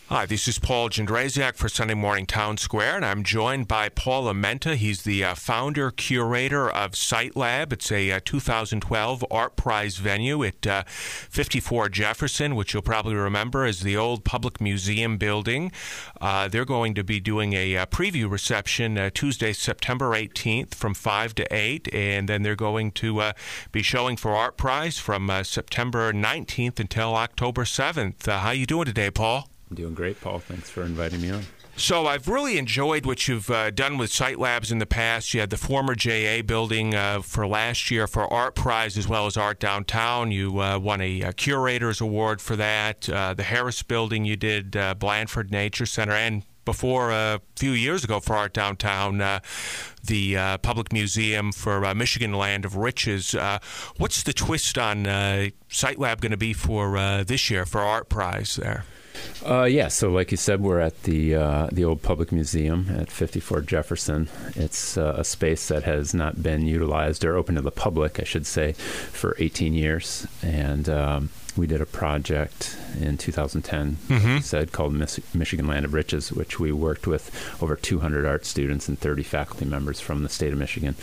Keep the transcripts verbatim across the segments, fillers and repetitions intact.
Hi, this is Paul Jędrzejczyk for Sunday Morning Town Square, and I'm joined by Paul Amenta. He's the uh, founder, curator of SiteLab. It's a uh, two thousand twelve Art Prize venue at uh, fifty-four Jefferson, which you'll probably remember is the old public museum building. Uh, they're going to be doing a uh, preview reception uh, Tuesday, September eighteenth from five to eight, and then they're going to uh, be showing for Art Prize from uh, September nineteenth until October seventh. Uh, how you doing today, Paul? I'm doing great, Paul. Thanks for inviting me on. So I've really enjoyed what you've uh, done with SiteLabs in the past. You had the former J A building uh, for last year for Art Prize as well as Art Downtown. You uh, won a, a Curator's Award for that. Uh, the Harris building you did, uh, Blandford Nature Center, and before uh, a few years ago for Art Downtown, uh, the uh, Public Museum for uh, Michigan Land of Riches. Uh, what's the twist on uh, SiteLab going to be for uh, this year for Art Prize there? Uh, yeah, so like you said, we're at the uh, the old public museum at fifty-four Jefferson. It's uh, a space that has not been utilized or open to the public, I should say, for eighteen years. And um, we did a project in two thousand ten, mm-hmm. like you said, called Mis- Michigan Land of Riches, which we worked with over two hundred art students and thirty faculty members from the state of Michigan.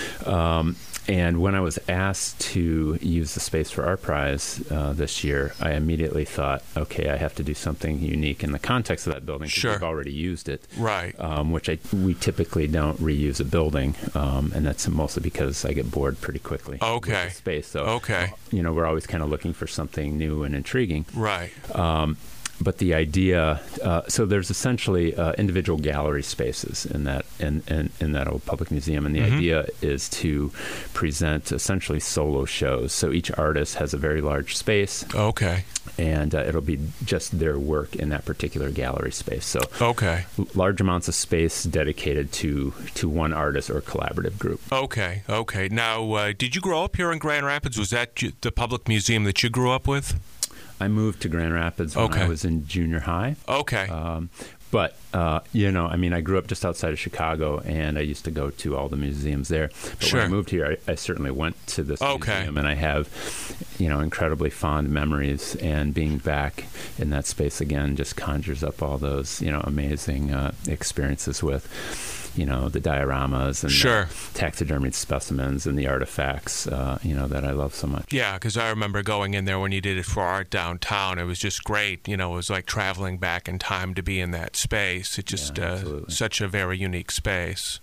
Um, And when I was asked to use the space for Art Prize uh, this year, I immediately thought, okay, I have to do something unique in the context of that building because sure. we've already used it, right? Um, which I we typically don't reuse a building, um, and that's mostly because I get bored pretty quickly. Okay. With the space, so okay. You know, we're always kind of looking for something new and intriguing, right? Um, But the idea, uh, so there's essentially uh, individual gallery spaces in that in, in, in that old public museum, and the mm-hmm. idea is to present essentially solo shows. So each artist has a very large space. Okay. And uh, it'll be just their work in that particular gallery space. So okay. l- large amounts of space dedicated to, to one artist or collaborative group. Okay, okay. Now, uh, did you grow up here in Grand Rapids? Was that the public museum that you grew up with? I moved to Grand Rapids when okay. I was in junior high. Okay. Um, but, uh, you know, I mean, I grew up just outside of Chicago, and I used to go to all the museums there. But sure. when I moved here, I, I certainly went to this okay. museum, and I have, you know, incredibly fond memories. And being back in that space again just conjures up all those, you know, amazing uh, experiences with, you know, the dioramas and sure. the taxidermied specimens and the artifacts, uh, you know, that I love so much. Yeah, because I remember going in there when you did it for Art Downtown. It was just great. You know, it was like traveling back in time to be in that space. It just yeah, uh, such a very unique space.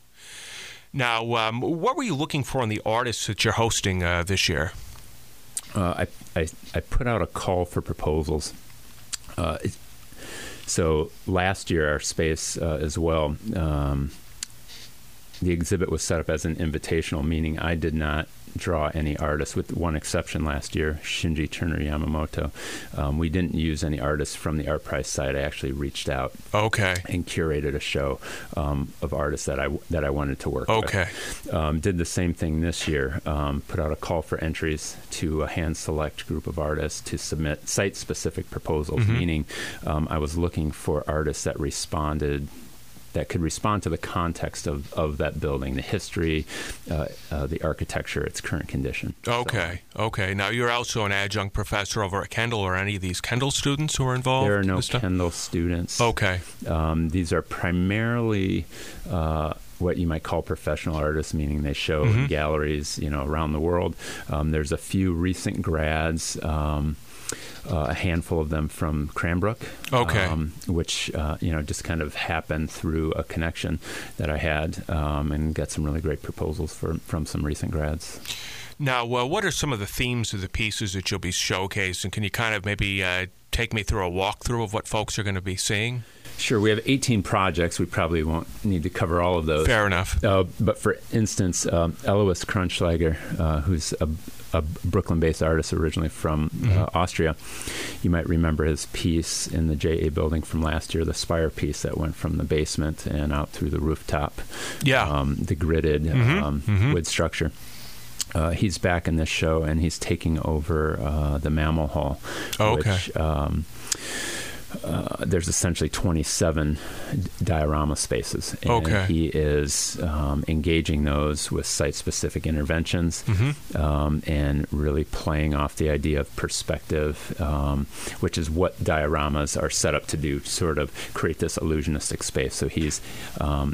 Now, um, what were you looking for in the artists that you're hosting uh, this year? Uh, I, I I put out a call for proposals. Uh, it, so last year, our space uh, as well. Um, The exhibit was set up as an invitational, meaning I did not draw any artists, with one exception last year, Shinji Turner Yamamoto. Um, we didn't use any artists from the Art Prize side. I actually reached out okay. and curated a show um, of artists that I, that I wanted to work okay. with. Um, did the same thing this year, um, put out a call for entries to a hand-select group of artists to submit site-specific proposals, mm-hmm. meaning um, I was looking for artists that responded that could respond to the context of, of that building, the history, uh, uh, the architecture, its current condition. Okay, so, okay. Now, you're also an adjunct professor over at Kendall. Are any of these Kendall students who are involved? There are no Kendall students. Okay. Um, these are primarily uh, what you might call professional artists, meaning they show mm-hmm. in galleries, you know, around the world. Um, there's a few recent grads. Um, Uh, a handful of them from Cranbrook, okay, um, which uh, you know just kind of happened through a connection that I had, um, and got some really great proposals for, from some recent grads. Now, uh, what are some of the themes of the pieces that you'll be showcasing? Can you kind of maybe uh, take me through a walkthrough of what folks are going to be seeing? Sure. We have eighteen projects. We probably won't need to cover all of those. Fair enough. Uh, but for instance, um, Elois Kronschlager, uh, who's a, a Brooklyn-based artist originally from mm-hmm. uh, Austria, you might remember his piece in the J A building from last year, the spire piece that went from the basement and out through the rooftop. Yeah. Um, the gridded mm-hmm. Um, mm-hmm. wood structure. Uh, he's back in this show, and he's taking over uh, the Mammal Hall. Oh, okay. Which, um, uh, there's essentially twenty-seven diorama spaces. And okay. he is um, engaging those with site-specific interventions mm-hmm. um, and really playing off the idea of perspective, um, which is what dioramas are set up to do, sort of create this illusionistic space. So he's um,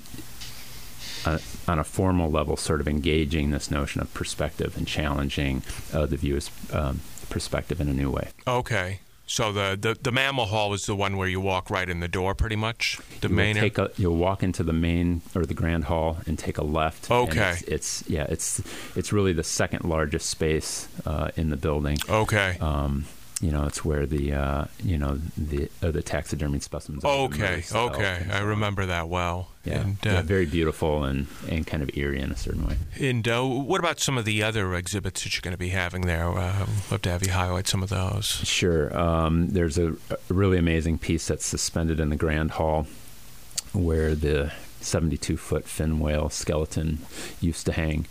uh, on a formal level sort of engaging this notion of perspective and challenging uh, the viewer's um, perspective in a new way. Okay. So the, the, the Mammal Hall is the one where you walk right in the door, pretty much? The you main take a, You'll walk into the main, or the Grand Hall, and take a left. Okay. It's, it's, yeah, it's it's really the second largest space uh, in the building. Okay. Um, you know, it's where the, uh, you know, the uh, the taxidermied specimens are. Okay, okay. I remember that well. Yeah, and, uh, yeah, very beautiful and, and kind of eerie in a certain way. And uh, what about some of the other exhibits that you're going to be having there? Uh, I'd love to have you highlight some of those. Sure. Um, there's a, a really amazing piece that's suspended in the Grand Hall where the seventy-two foot fin whale skeleton used to hang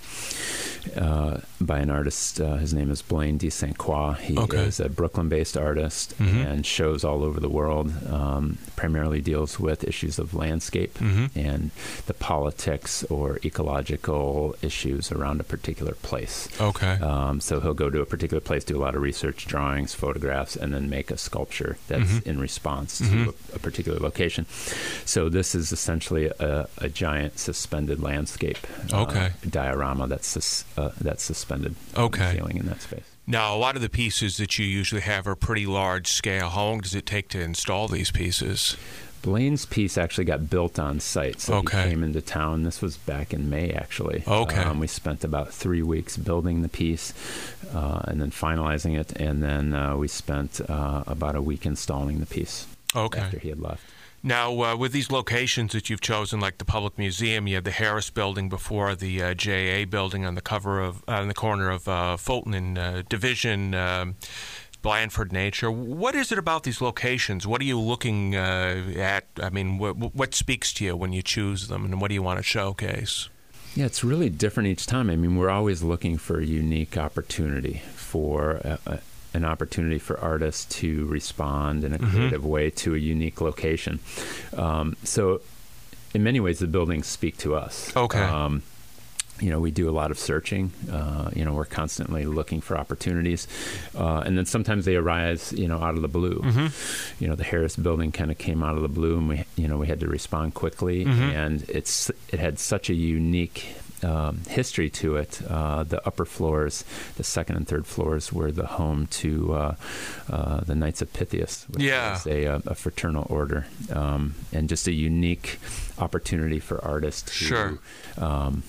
uh, by an artist. Uh, his name is Blaine de Saint Croix. He okay. is a Brooklyn-based artist mm-hmm. and shows all over the world. Um, primarily deals with issues of landscape mm-hmm. and the politics or ecological issues around a particular place. Okay. Um, so he'll go to a particular place, do a lot of research, drawings, photographs, and then make a sculpture that's mm-hmm. in response mm-hmm. to a, a particular location. So this is essentially a, a giant suspended landscape okay. uh, diorama that's sus- uh, that's suspended okay. in the ceiling in that space. Now, a lot of the pieces that you usually have are pretty large scale. How long does it take to install these pieces? Blaine's piece actually got built on site, so okay. he came into town. This was back in May, actually. Okay. Um, we spent about three weeks building the piece uh, and then finalizing it, and then uh, we spent uh, about a week installing the piece okay. after he had left. Now, uh, with these locations that you've chosen, like the Public Museum, you had the Harris Building before, the uh, J A Building on the cover of, uh, on the corner of uh, Fulton and uh, Division, um, Blandford Nature. What is it about these locations? What are you looking uh, at? I mean, wh- what speaks to you when you choose them, and what do you want to showcase? Yeah, it's really different each time. I mean, we're always looking for a unique opportunity for a, a an opportunity for artists to respond in a creative mm-hmm. way to a unique location. Um, so in many ways, the buildings speak to us. Okay. Um, you know, we do a lot of searching. Uh, you know, we're constantly looking for opportunities. Uh, and then sometimes they arise, you know, out of the blue. Mm-hmm. You know, the Harris Building kind of came out of the blue, and we, you know, we had to respond quickly. Mm-hmm. And it's it had such a unique Um, history to it. Uh, the upper floors, the second and third floors, were the home to uh, uh, the Knights of Pythias, which yeah. is a, a fraternal order, um, and just a unique opportunity for artists to, sure. um,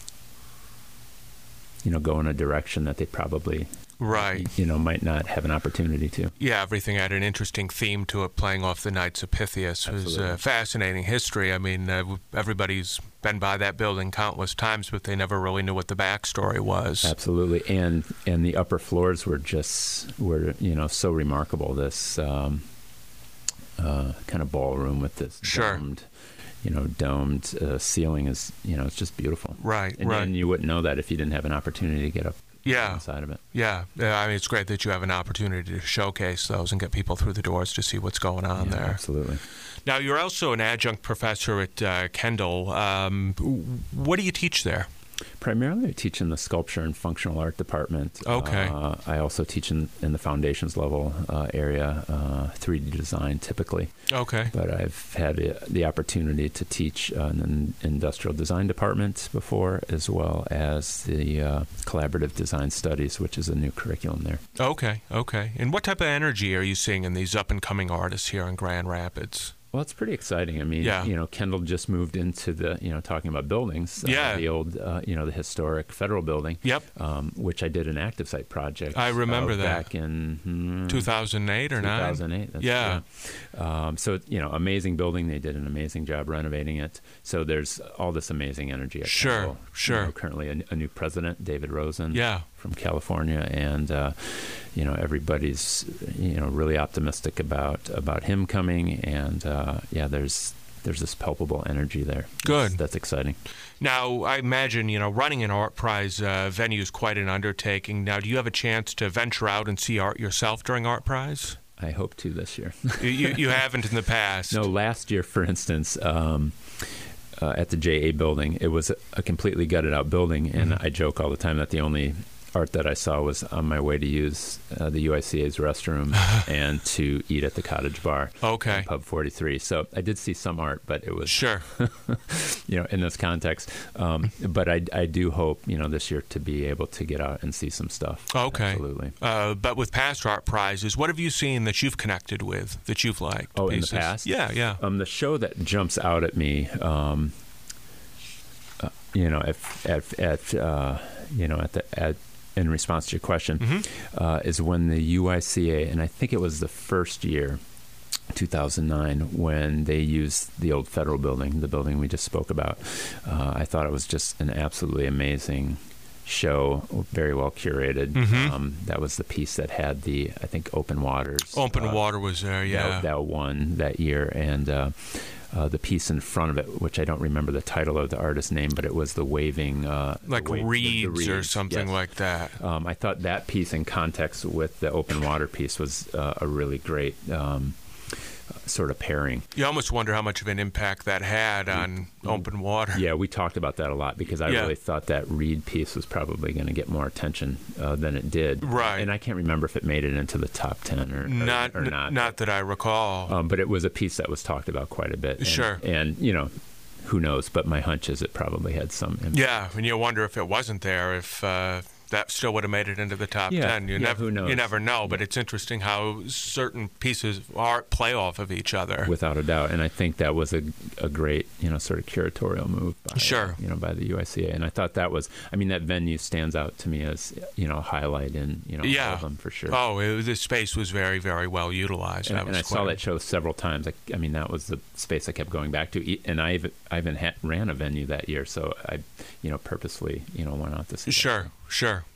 you know, go in a direction that they probably, right, you know, might not have an opportunity to. Yeah, everything had an interesting theme to it, playing off the Knights of Pythias. It was a fascinating history. I mean, uh, everybody's been by that building countless times, but they never really knew what the backstory was. Absolutely, and and the upper floors were just were you know so remarkable. This um, uh, kind of ballroom with this sure. domed, you know, domed uh, ceiling is you know it's just beautiful. Right, and, right. And you wouldn't know that if you didn't have an opportunity to get up. Yeah. Inside of it. Yeah. yeah. I mean, it's great that you have an opportunity to showcase those and get people through the doors to see what's going on yeah, there. Absolutely. Now, you're also an adjunct professor at uh, Kendall. Um, what do you teach there? Primarily, I teach in the sculpture and functional art department. Okay. Uh, I also teach in, in the foundations level uh, area, uh, three D design typically. Okay. But I've had uh, the opportunity to teach uh, in the industrial design department before, as well as the uh, collaborative design studies, which is a new curriculum there. Okay, okay. And what type of energy are you seeing in these up-and-coming artists here in Grand Rapids? Well, it's pretty exciting. I mean, yeah. you know, Kendall just moved into the, you know, talking about buildings. Yeah. Uh, the old, uh, you know, the historic federal building. Yep. Um, which I did an active site project. I remember uh, that. Back in hmm, two thousand eight or nine? two thousand eight. That's yeah. Um, so, you know, amazing building. They did an amazing job renovating it. So there's all this amazing energy at Sure, Kendall. sure. You know, currently a, a new president, David Rosen. Yeah. From California, and uh, you know everybody's you know really optimistic about about him coming, and uh, yeah, there's there's this palpable energy there. Good, that's, that's exciting. Now, I imagine you know running an art prize uh, venue is quite an undertaking. Now, do you have a chance to venture out and see art yourself during art prize? I hope to this year. you, you you haven't in the past. No, last year, for instance, um, uh, at the J A building, it was a, a completely gutted out building, and mm-hmm. I joke all the time that the only art that I saw was on my way to use uh, the U I C A's restroom and to eat at the Cottage Bar. Okay. Pub forty-three. So I did see some art, but it was, sure, you know, in this context. Um, but I, I do hope, you know, this year to be able to get out and see some stuff. Okay. Absolutely. Uh, but with past art prizes, what have you seen that you've connected with, that you've liked? Oh, pieces? In the past? Yeah, yeah. Um, the show that jumps out at me, um, uh, you know, at, at, at uh, you know, at the, at, in response to your question, mm-hmm. uh, is when the U I C A, and I think it was the first year, two thousand nine, when they used the old federal building, the building we just spoke about. Uh, I thought it was just an absolutely amazing show, very well curated. Mm-hmm. Um, that was the piece that had the, I think, Open Waters. Open uh, Water was there, yeah. That, that won that year, and uh, Uh, the piece in front of it, which I don't remember the title of the artist's name, but it was the waving... Uh, like the wa- reeds, the, the reeds or something yes. like that. Um, I thought that piece in context with the Open Water piece was uh, a really great um, sort of pairing. You almost wonder how much of an impact that had on we, Open Water. Yeah, we talked about that a lot because I yeah. really thought that reed piece was probably going to get more attention uh, than it did. Right. And I can't remember if it made it into the top ten or, or not. Or not, not that I recall. Um, but it was a piece that was talked about quite a bit. And, sure. And, you know, who knows? But my hunch is it probably had some impact. Yeah, and you wonder if it wasn't there, if... Uh, that still would have made it into the top yeah, ten. You yeah, never, who knows? You never know, but it's interesting how certain pieces of art play off of each other. Without a doubt, and I think that was a, a great, you know, sort of curatorial move. By, sure. You know, by the U I C A, and I thought that was, I mean, that venue stands out to me as, you know, a highlight in, you know, yeah. all of them for sure. Oh, it was, the space was very, very well utilized. And, that and was I quite saw that show several times. I, I mean, that was the space I kept going back to, and I even, I even had, ran a venue that year, so I, you know, purposely, you know, went out to see. Sure, that. sure.